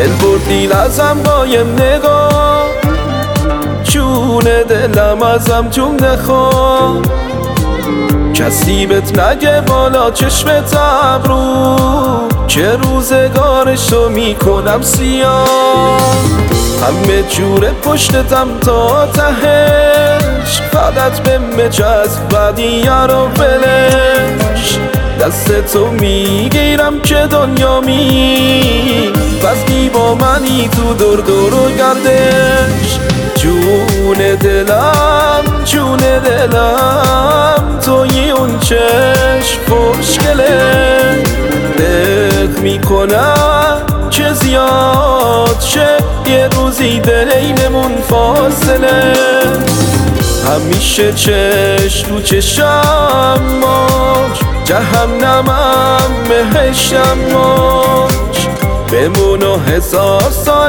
دل بردی ازم با یه نگاه، جون دلم ازم جون نخوا. کسی بهت نگه بالا چشمت ابرو که روزگارشو میکنم سیاه. همه جوره پشتتم تا تهش، فقط به مچسب بدیه رو ولش. دست تو میگیرم که دنیا بس با منی تو دور و گردش. جون دلم جون دلم توی اون چشم خوشگله، دق میکنم که زیاد شه یه روزی بینمون فاصله. همیشه چشم رو چشم باش، جهنمم بهشتم باش. بمون و 1000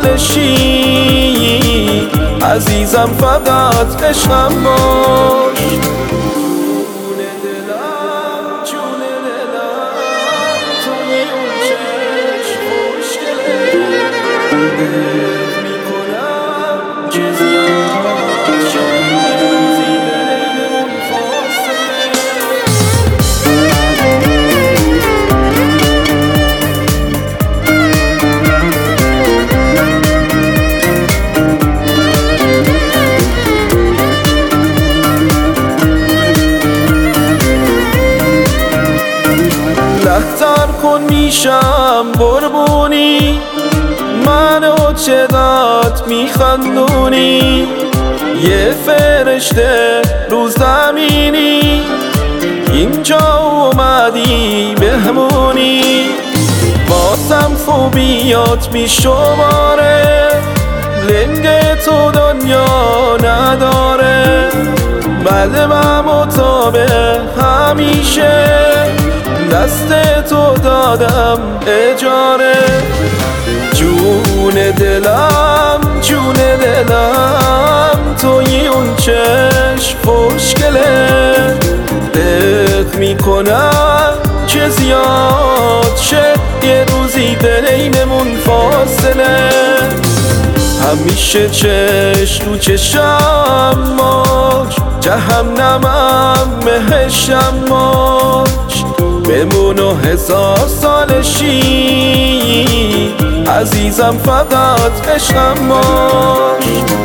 سالشی عزیزم فقط عشقم باش. جون دلم جون دلم توی اون چشم خوشگله، دق میکنم که زیاد شه یه روزی بینمون فاصله. لحظر کن میشم قربونی، منو چقدر میخندونی. یه فرشته رو زمینی، اینجا اومدی بهمونی. واسم خوبیات میشماره، لنگ تو دنیا نداره. قلبم و تابه همیشه، دست تو دادم اجاره. جون دلم جون دلم توی اون چشم خوشگله، دق میکنم که زیاد شه یه روزی بینمون فاصله. همیشه چشم رو چشم باش، جهنمم بهشتم باش. بمون و 1000 سالشی عزیزم فقط عشقم باش.